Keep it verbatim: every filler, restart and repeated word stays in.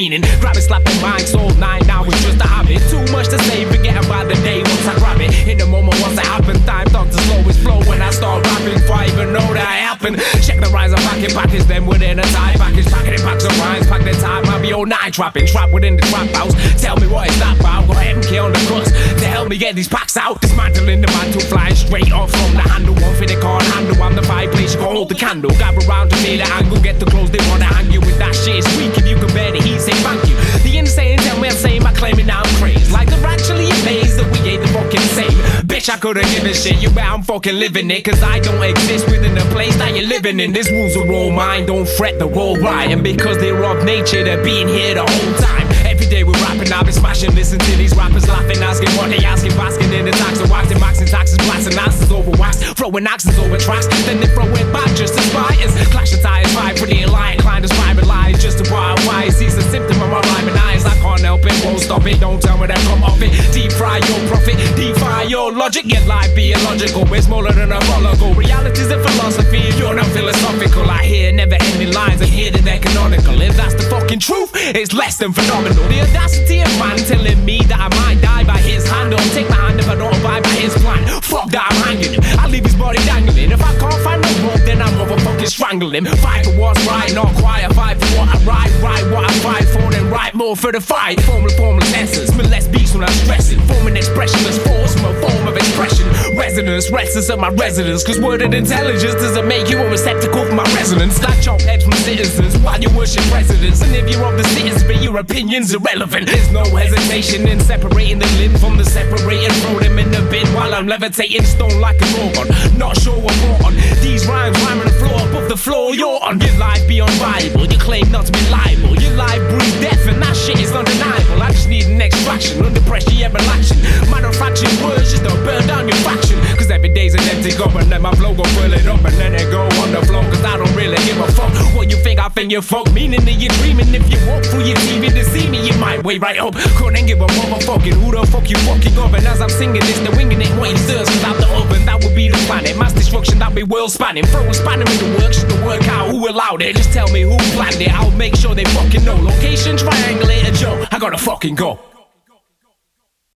meaning. Grab it, slap it, mind, soul, nine, now it's just a habit. Too much to say, forget about the day once I grab it. In the moment once it happen, time starts to slow its flow when I start rapping. Before I even know that it happened. Check the rhymes, I'm packing package them within a tie package. Packing it packs of rhymes, pack the time, I'll be all night trapping. Trap within the trap house, tell me what it's that about. Go ahead and kill the cuss to help me get these packs out. Dismantling the mantle, flying straight off from the handle. One for they can't handle, I'm the fireplace, you can hold the candle. Gather round to me the angle, get the clothes, they wanna hang you with that shit. It's weak if you can bear the heat, say thank you. The insane tell me I'm saying my claiming now I'm crazy. Like they're actually amazed that we ain't the fucking same. Bitch, I couldn't give a shit, you bet I'm fucking living it. Cause I don't exist within the place that you're living in. These rules are all mine, don't fret, they're all right. And because they're of nature, they're being here the whole time. Every day we're rapping, I've been smashing, listen to these rappers laughing, asking what they asking, basking in the tax and waxing, maxing taxes, blasting asses over wax, throwing axes over tracks, then they throw it back just as fighters. Clash the tires, fight pretty and lying, climb the private lies, just to why why sees the symptom of my rhyming eyes. I can't help it, won't stop it, don't tell me that come off it. Deep fry your profit, defy your logic, yet life be illogical, it's smaller than a follicle. Reality's a philosophy, you're not philosophical. I hear never ending lines and hear that they're canonical. If that's the fucking truth, it's less than phenomenal. The audacity of man telling me that I might die by his hand. Don't take my hand if I don't abide by his plan. Fuck that, I'm hanging him, I leave his body dangling. If I can't find no rope, then I'm motherfucking strangling him. Fight for what's right, not quiet. Fight for what I write, write what I fight for, then write more for the fight. Formula, formless essence, less beats when I'm stressing. Forming expressionless force from a form of expression. Resonance, restless at my residence. Cause worded intelligence doesn't make you a receptacle for my resonance. Like chop heads from citizens while you worship presidents. And if you're of the citizens, but your opinion's irrelevant. There's no hesitation in separating the limb from the separated. Throw them in the bin while I'm levitating stone like a organ. Not sure what brought on these rhymes, rhyming the floor above the floor you're on. Your life be unviable, you claim not to be liable. Your life breathes death and that shit is undeniable. I just need an extraction, under pressure yeah relaxing. Manufacturing words just don't burn down your faction. Cause every day's an empty go and then my flow go fill it up and then it go on the floor. Cause I don't really give a fuck what you think, I think you fuck. Meaning that you're dreaming if you walk through your T V to see me, you might wait right up. Couldn't give a motherfucking who the fuck you fucking up. And as I'm singing this, they're winging it, what he serves without the oven. That would be the planet, mass destruction, that'd be world spanning. Throw a spanner in the works just to work out who allowed it. Just tell me who planned it, I'll make sure they fucking know. Location triangulator Joe, I gotta fucking go.